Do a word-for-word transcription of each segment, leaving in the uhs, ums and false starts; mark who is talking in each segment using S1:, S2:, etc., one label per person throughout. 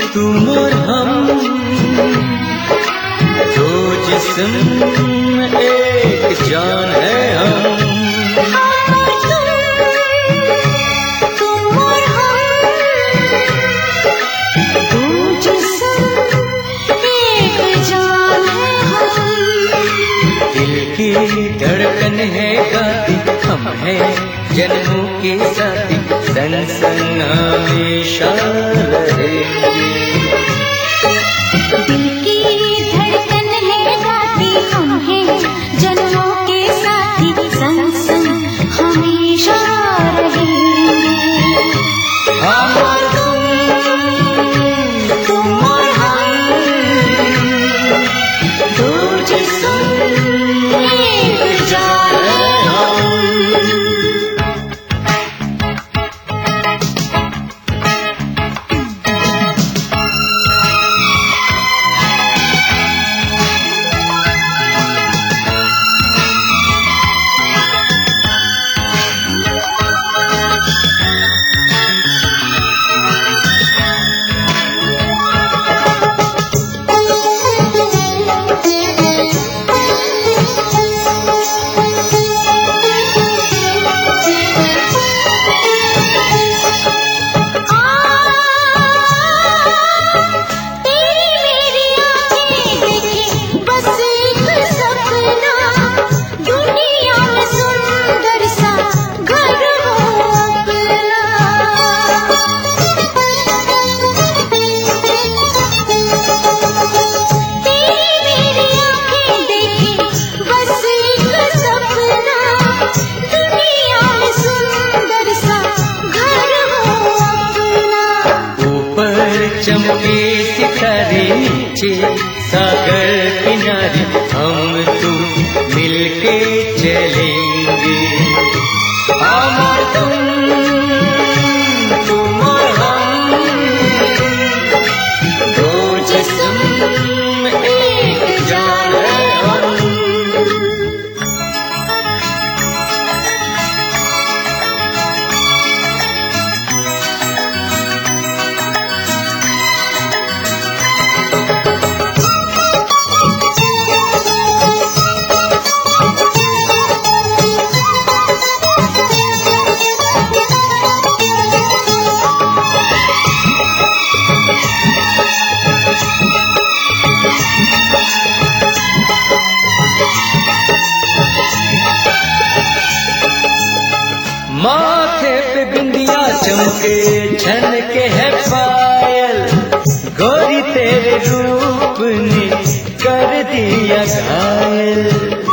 S1: तुम और हम दो जिस्म एक जान है हम।
S2: तुम और हम दो जिस्म एक जान है हम।
S1: दिल की धड़कन है गाती हम हैं जन्मों के साथी, संग संग हमेशा रहेंगे।
S2: दिल की धड़कन है गाती हम हैं जन्मों के साथी, संग संग हमेशा रहेंगे।
S1: हम और तुम,
S2: तुम और हम दो जिस्म एक जान है हम।
S1: चमके सितारे नीचे सागर किनारे, हम तुम मिलके चलेंगे। हम और तुम, तुम और हम दो जिस्म एक जान है हम। माथे पे बिंदिया चमके झनके है पायल, गोरी तेरे रूप ने कर दिया घायल।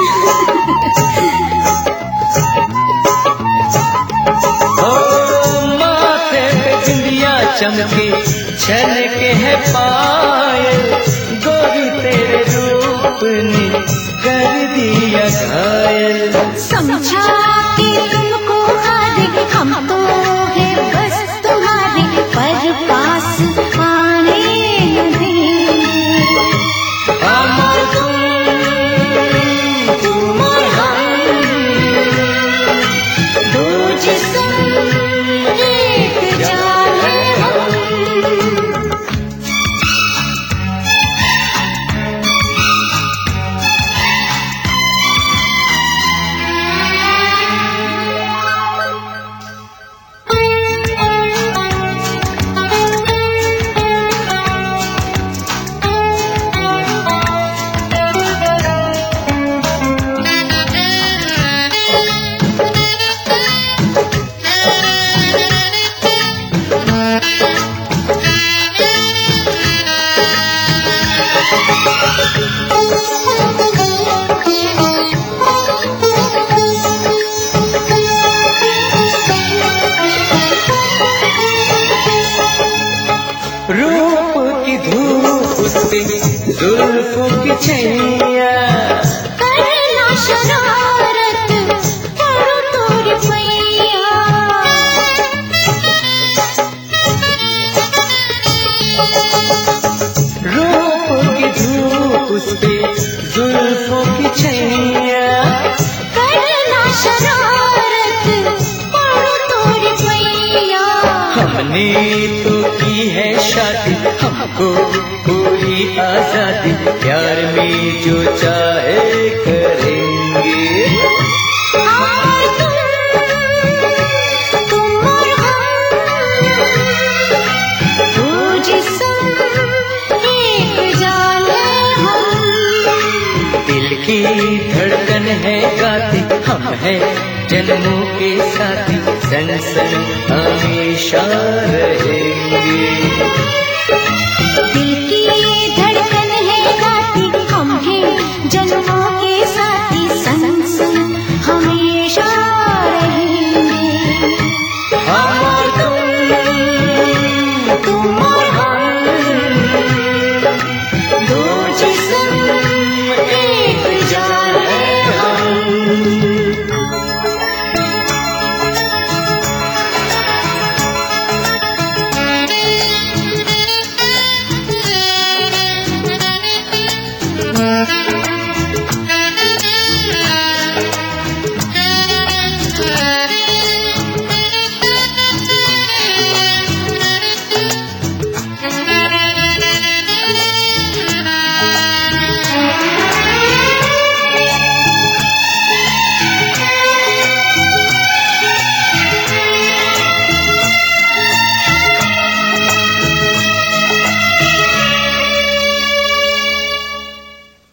S1: ओ माथे पे बिंदिया चमके झनके है पायल, गोरी तेरे रूप ने कर दिया घायल।
S2: समझा कि तुमको हारे हम तो है बस तुम्हारे, पर पास आने न देंगे।
S1: हम और तुम, तुम और हम
S2: दो जिस्म एक जान है हम।
S1: रूप की धूप उसके जुल्फों की छैया,
S2: करना शरारत करो तो रुपैया।
S1: रूप की धूप उसके जुल्फों की छैया,
S2: करना शरारत करो तो रुपैया।
S1: हमने तो की होती है शादी, हमको पूरी आजादी, प्यार में जो चाहे करेंगे। की धड़कन है गाती, हम हैं जन्मों के साथी, संग संग हमेशा रहेंगे।